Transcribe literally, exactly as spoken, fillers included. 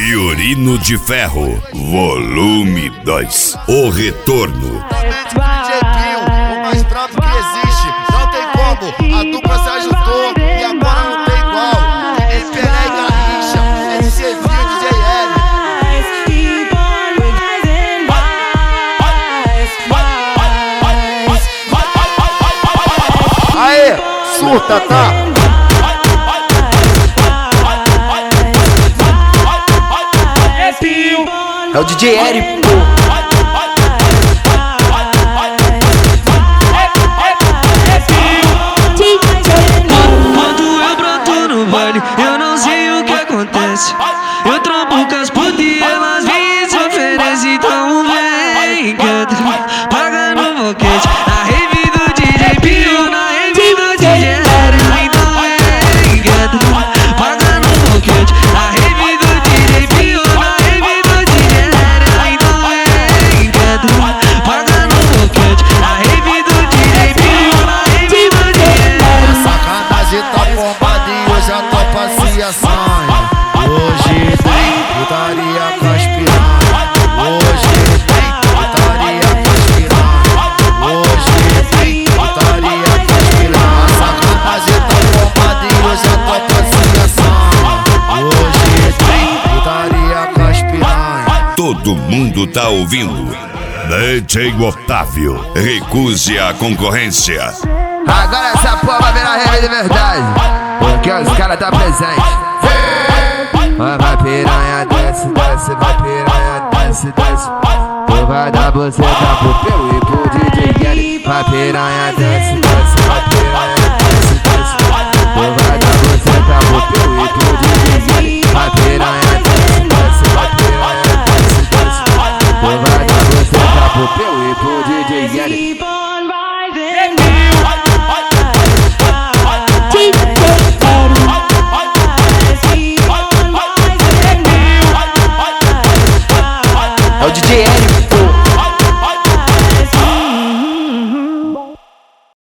Fiorino de Ferro, volume dois. O retorno. D J Pio, o mais brabo que existe. Não tem como, a dupla se ajudou e agora não tem igual. Esse Pelé e Garrincha, esse Fio, D J L. Aê, surta, tá? É o D J L, pô. Quando eu broto no baile, eu não sei o que acontece. Eu trombo com as putas e elas vêm e se oferecem. Então vem, canta, paga no boquete. Na rave do D J Pio, na rave do D J L. Então vem, canta, paga no boquete. Na rave do D J Pio, na rave do D J L. Então vem, canta, paga no boquete. Na rave do D J Pio, na rave do D J L. Sacanagem tá bombada e hoje a topa se assanha. Hoje tem putaria com as piranha. Hoje tem putaria com as piranha. Hoje tem putaria com as piranha. Sacanagem tá bombada e hoje a topa se assanha. Hoje tem putaria com as piranha. Todo mundo tá ouvindo. D J Otávio, recuse a concorrência. Agora essa porra vai virar rave de verdade, porque os caras tá presente. Vai, vai piranha, desce, desce, vai piranha, desce, desce. Tu vai dar você tá pro Peu e pro D J L. Vai piranha, desce, desce, vai piranha, desce, desce. Tu vai dar você tá pro Peu e pro D J L. Vai piranha, desce, desce, vai piranha, desce, desce. Tu vai dar você tá pro Peu e pro D J L.